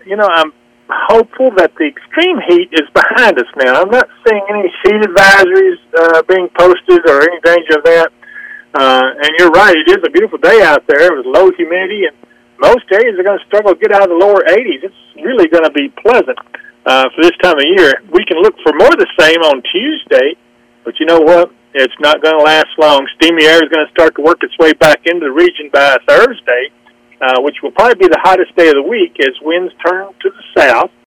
I'm hopeful that the extreme heat is behind us now. I'm not seeing any heat advisories being posted or any danger of that. And you're right, it is a beautiful day out there with low humidity, and most areas are going to struggle to get out of the lower 80s. It's really going to be pleasant for this time of year. We can look for more of the same on Tuesday, but you know what? It's not going to last long. Steamy air is going to start to work its way back into the region by Thursday, which will probably be the hottest day of the week as winds turn to the south.